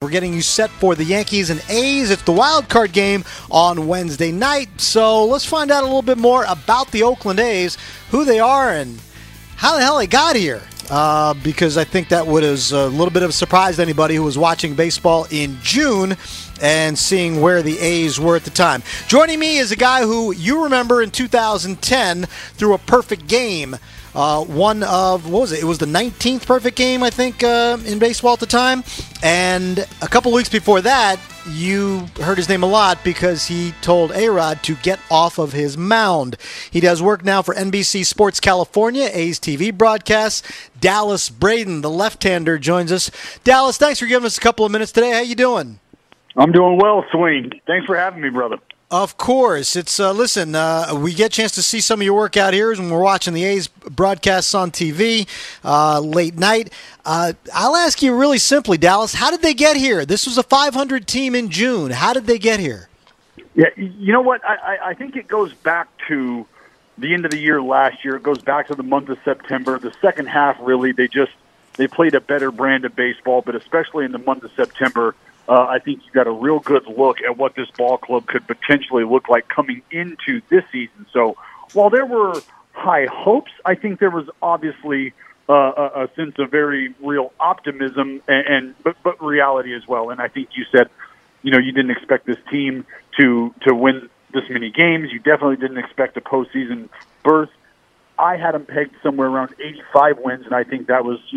We're getting you set for the Yankees and A's. It's the wild card game on Wednesday night. So let's find out a little bit more about the Oakland A's, who they are, and how the hell they got here. Because I think that was a little bit of a surprise to anybody who was watching baseball in June and seeing where the A's were at the time. Joining me is a guy who you remember in 2010 threw a perfect game. One of, what was it? It was the 19th perfect game, I think, in baseball at the time. And a couple weeks before that, you heard his name a lot because he told A-Rod to get off of his mound. He does work now for NBC Sports California, A's TV broadcasts. Dallas Braden, the left-hander, joins us. Dallas, thanks for giving us a couple of minutes today. How you doing? I'm doing well, Swing. Thanks for having me, brother. Of course. It's listen, we get a chance to see some of your work out here when we're watching the A's broadcasts on TV late night. I'll ask you really simply, Dallas, how did they get here? This was a 500 team in June. How did they get here? Yeah, you know what? I think it goes back to the end of the year last year. It goes back to the month of September. The second half, really, they played a better brand of baseball, but especially in the month of September, I think you got a real good look at what this ball club could potentially look like coming into this season. So while there were high hopes, I think there was obviously a sense of very real optimism but reality as well. And I think you said, you didn't expect this team to win this many games. You definitely didn't expect a postseason berth. I had them pegged somewhere around 85 wins, and I think that was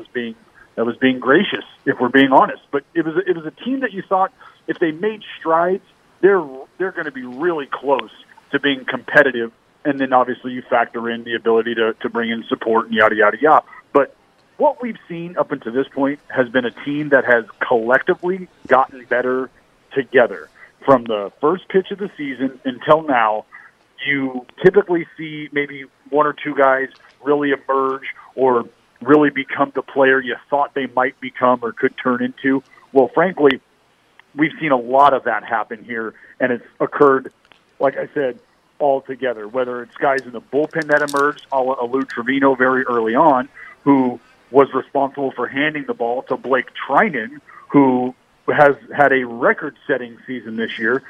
being gracious, if we're being honest. But it was a team that you thought if they made strides, they're going to be really close to being competitive. And then obviously you factor in the ability to bring in support and yada, yada, yada. But what we've seen up until this point has been a team that has collectively gotten better together. From the first pitch of the season until now, you typically see maybe one or two guys really emerge or really become the player you thought they might become or could turn into. Well, frankly, we've seen a lot of that happen here, and it's occurred, like I said, all together, whether it's guys in the bullpen that emerged, a la Lou Trevino very early on, who was responsible for handing the ball to Blake Trinan, who has had a record-setting season this year.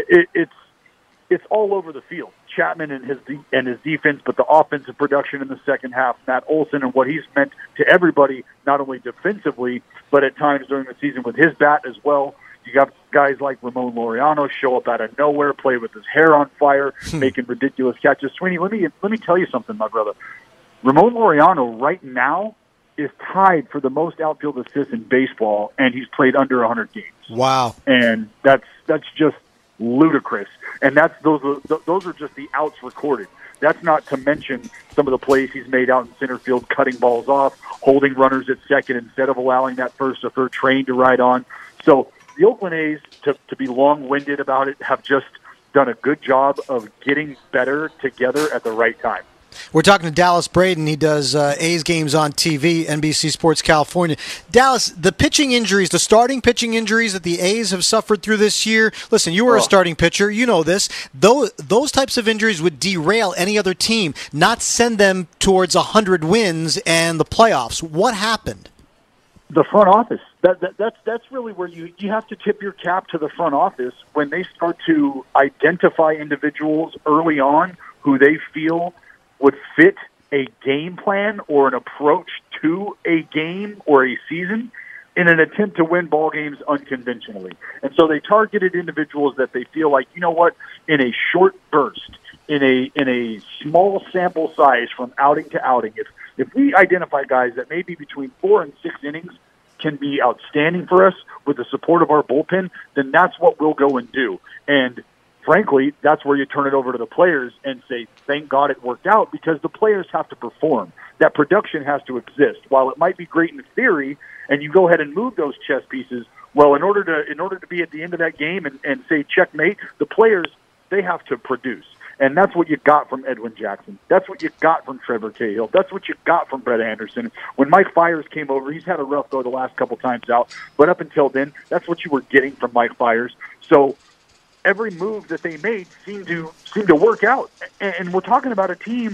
It's all over the field. Chapman and his defense, but the offensive production in the second half, Matt Olson and what he's meant to everybody, not only defensively, but at times during the season with his bat as well. You got guys like Ramon Laureano show up out of nowhere, play with his hair on fire, making ridiculous catches. Sweeney, let me tell you something, my brother. Ramon Laureano right now is tied for the most outfield assists in baseball, and he's played under 100 games. Wow. And that's just ludicrous. And those are just the outs recorded. That's not to mention some of the plays he's made out in center field, cutting balls off, holding runners at second instead of allowing that first or third train to ride on. So the Oakland A's, to be long-winded about it, have just done a good job of getting better together at the right time. We're talking to Dallas Braden. He does A's games on TV, NBC Sports California. Dallas, the pitching injuries, the starting pitching injuries that the A's have suffered through this year, listen, you were a starting pitcher. You know this. Those types of injuries would derail any other team, not send them towards 100 wins and the playoffs. What happened? The front office. That's really where you have to tip your cap to the front office when they start to identify individuals early on who they feel would fit a game plan or an approach to a game or a season in an attempt to win ball games unconventionally. And so they targeted individuals that they feel like, you know what, in a short burst, in a small sample size from outing to outing, if we identify guys that maybe between 4 and 6 innings can be outstanding for us with the support of our bullpen, then that's what we'll go and do. And frankly, that's where you turn it over to the players and say, thank God it worked out, because the players have to perform. That production has to exist. While it might be great in theory, and you go ahead and move those chess pieces, well, in order to be at the end of that game and say checkmate, the players, they have to produce. And that's what you got from Edwin Jackson. That's what you got from Trevor Cahill. That's what you got from Brett Anderson. When Mike Fiers came over, he's had a rough go the last couple times out, but up until then, that's what you were getting from Mike Fiers. So every move that they made seemed to work out. And we're talking about a team,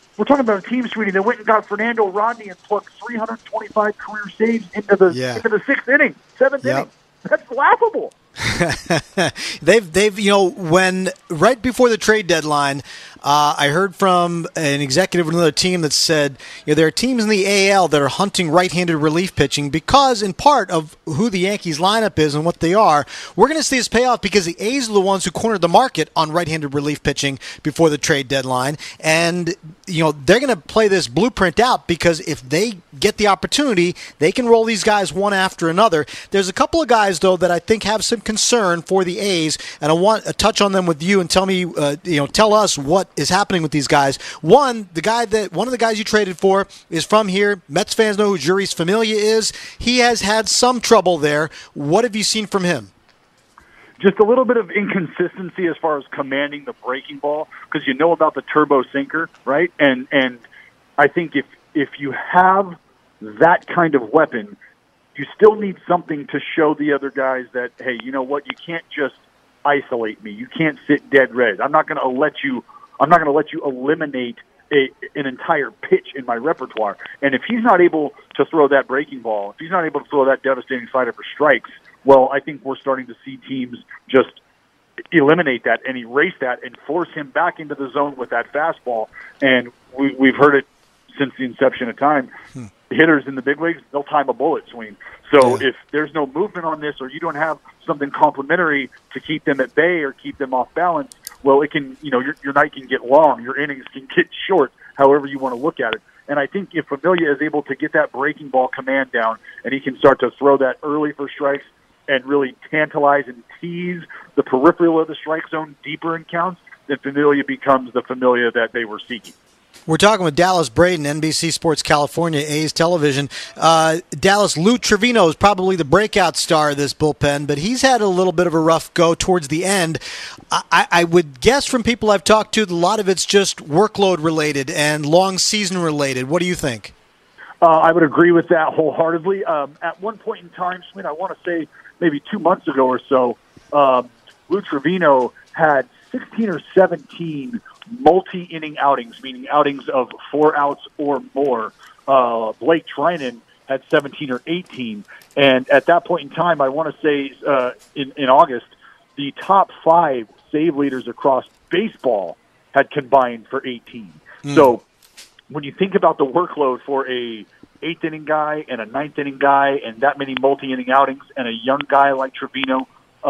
Sweeney, that went and got Fernando Rodney and plugged 325 career saves into the 6th inning, 7th inning. That's laughable. they've when right before the trade deadline, I heard from an executive of another team that said there are teams in the AL that are hunting right-handed relief pitching because, in part, of who the Yankees lineup is and what they are. We're going to see this pay off because the A's are the ones who cornered the market on right-handed relief pitching before the trade deadline, and they're going to play this blueprint out because if they get the opportunity, they can roll these guys one after another. There's a couple of guys though that I think have some concern for the A's, and I want to touch on them with you and tell us what is happening with these guys. One of the guys you traded for is from here. Mets fans know who Jeurys Familia is. He has had some trouble there. What have you seen from him? Just a little bit of inconsistency as far as commanding the breaking ball, because you know about the turbo sinker, right? And I think if you have that kind of weapon, you still need something to show the other guys that, hey, you know what? You can't just isolate me. You can't sit dead red. I'm not going to let you eliminate an entire pitch in my repertoire. And if he's not able to throw that breaking ball, if he's not able to throw that devastating slider for strikes, well, I think we're starting to see teams just eliminate that and erase that and force him back into the zone with that fastball. And we've heard it since the inception of time. Hitters in the big leagues, they'll time a bullet swing. So if there's no movement on this, or you don't have something complementary to keep them at bay or keep them off balance, well, it can, your night can get long, your innings can get short, however you want to look at it. And I think if Familia is able to get that breaking ball command down and he can start to throw that early for strikes and really tantalize and tease the peripheral of the strike zone deeper in counts, then Familia becomes the Familia that they were seeking. We're talking with Dallas Braden, NBC Sports California, A's Television. Dallas, Lou Trivino is probably the breakout star of this bullpen, but he's had a little bit of a rough go towards the end. I would guess from people I've talked to, a lot of it's just workload related and long season related. What do you think? I would agree with that wholeheartedly. At one point in time, Swin, I want to say maybe 2 months ago or so, Lou Trivino had 16 or 17 multi-inning outings, meaning outings of 4 outs or more. Blake Trinan had 17 or 18. And at that point in time, I want to say in August, the top 5 save leaders across baseball had combined for 18. So when you think about the workload for a 8th inning guy and a 9th inning guy and that many multi-inning outings and a young guy like Trivino,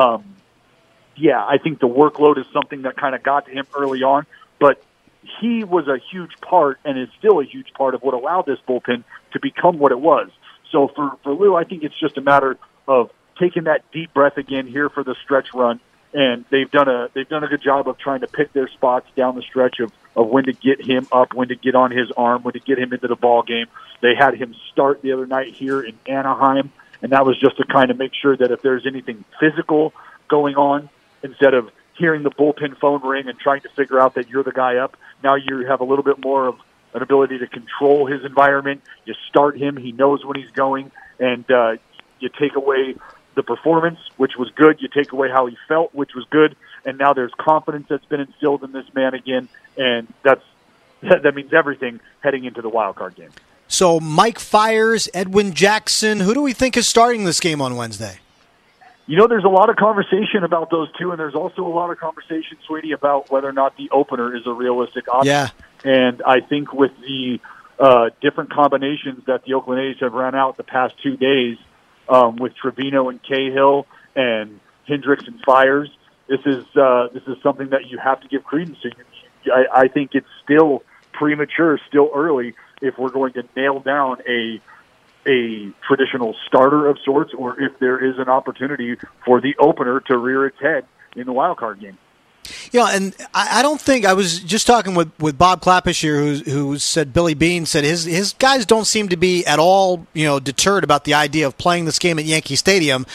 I think the workload is something that kind of got to him early on. But he was a huge part and is still a huge part of what allowed this bullpen to become what it was. So for Lou, I think it's just a matter of taking that deep breath again here for the stretch run. And they've done a good job of trying to pick their spots down the stretch of when to get him up, when to get on his arm, when to get him into the ball game. They had him start the other night here in Anaheim, and that was just to kind of make sure that if there's anything physical going on, instead of hearing the bullpen phone ring and trying to figure out that you're the guy up, now you have a little bit more of an ability to control his environment. You start him, he knows when he's going, and you take away the performance, which was good. You take away how he felt, which was good, and now there's confidence that's been instilled in this man again, and that means everything heading into the wild card game. So Mike Fiers, Edwin Jackson, who do we think is starting this game on Wednesday? There's a lot of conversation about those two, and there's also a lot of conversation, Sweetie, about whether or not the opener is a realistic option. Yeah. And I think with the different combinations that the Oakland A's have run out the past 2 days, with Trivino and Cahill and Hendricks and Fiers, this is something that you have to give credence to. I think it's still premature, still early, if we're going to nail down a traditional starter of sorts, or if there is an opportunity for the opener to rear its head in the wild card game. And I don't think, I was just talking with Bob Klapisch here, who said Billy Beane said his guys don't seem to be at all deterred about the idea of playing this game at Yankee Stadium.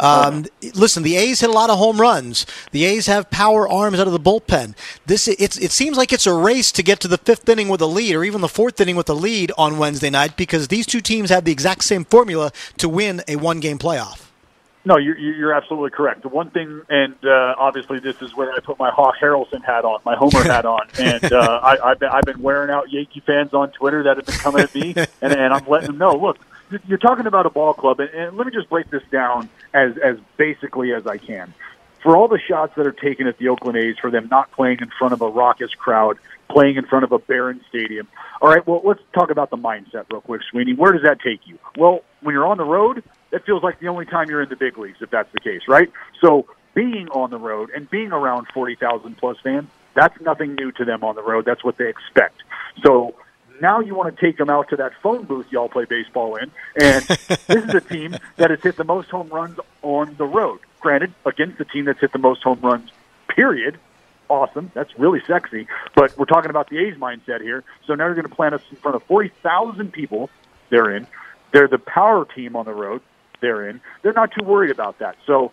Listen, the A's hit a lot of home runs. The A's have power arms out of the bullpen. It seems like it's a race to get to the 5th inning with a lead, or even the 4th inning with a lead on Wednesday night, because these two teams have the exact same formula to win a one-game playoff. No, you're absolutely correct. The one thing, and obviously this is where I put my Hawk Harrelson hat on, my Homer hat on, and I've been wearing out Yankee fans on Twitter that have been coming at me, and I'm letting them know, look, you're talking about a ball club, and let me just break this down as basically as I can. For all the shots that are taken at the Oakland A's for them not playing in front of a raucous crowd, playing in front of a barren stadium. All right, well, let's talk about the mindset real quick, Sweeney. Where does that take you? Well, when you're on the road, that feels like the only time you're in the big leagues, if that's the case, right? So being on the road and being around 40,000-plus fans, that's nothing new to them on the road. That's what they expect. So now you want to take them out to that phone booth y'all play baseball in, and this is a team that has hit the most home runs on the road. Granted, against the team that's hit the most home runs, period. Awesome. That's really sexy. But we're talking about the A's mindset here. So now you're going to plant us in front of 40,000 people. They're in. They're the power team on the road. They're in. They're not too worried about that. So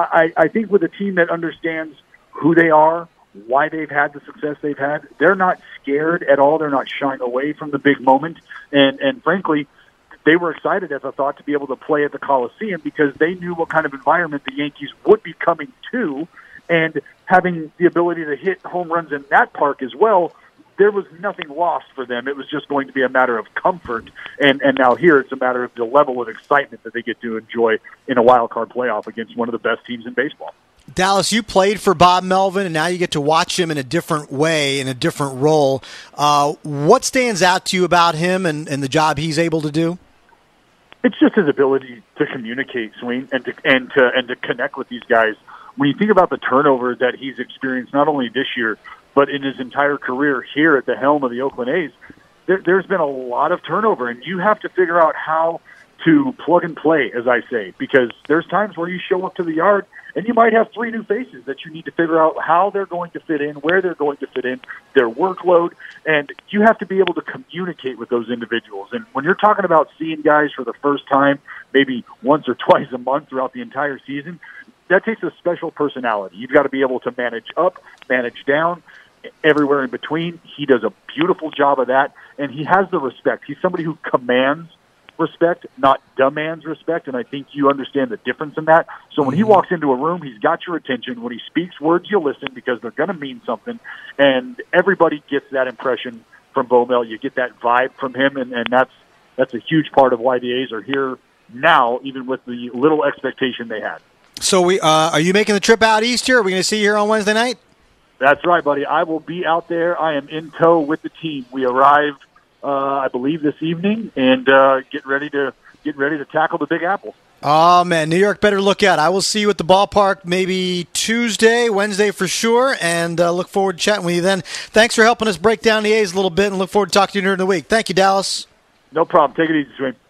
I think with a team that understands who they are, why they've had the success they've had, they're not scared at all. They're not shying away from the big moment. And frankly, they were excited, as I thought, to be able to play at the Coliseum because they knew what kind of environment the Yankees would be coming to, and having the ability to hit home runs in that park as well, there was nothing lost for them. It was just going to be a matter of comfort, and now here it's a matter of the level of excitement that they get to enjoy in a wild card playoff against one of the best teams in baseball. Dallas, you played for Bob Melvin, and now you get to watch him in a different way, in a different role. What stands out to you about him and the job he's able to do? It's just his ability to communicate, Swing, and to connect with these guys. When you think about the turnover that he's experienced, not only this year, but in his entire career here at the helm of the Oakland A's, there's been a lot of turnover, and you have to figure out how to plug and play, as I say, because there's times where you show up to the yard and you might have three new faces that you need to figure out how they're going to fit in, where they're going to fit in, their workload, and you have to be able to communicate with those individuals. And when you're talking about seeing guys for the first time, maybe once or twice a month throughout the entire season, that takes a special personality. You've got to be able to manage up, manage down, everywhere in between. He does a beautiful job of that, and he has the respect. He's somebody who commands respect, not demands respect, and I think you understand the difference in that. So when he walks into a room, he's got your attention. When he speaks words, you listen because they're going to mean something, and everybody gets that impression from Bo Mel. You get that vibe from him, and that's a huge part of why the A's are here now, even with the little expectation they had. So are you making the trip out east here? Are we going to see you here on Wednesday night? That's right, buddy. I will be out there. I am in tow with the team. We arrived, I believe, this evening, and get ready to tackle the Big Apple. Oh, man, New York better look out. I will see you at the ballpark maybe Tuesday, Wednesday for sure, and look forward to chatting with you then. Thanks for helping us break down the A's a little bit, and look forward to talking to you during the week. Thank you, Dallas. No problem. Take it easy, Swain.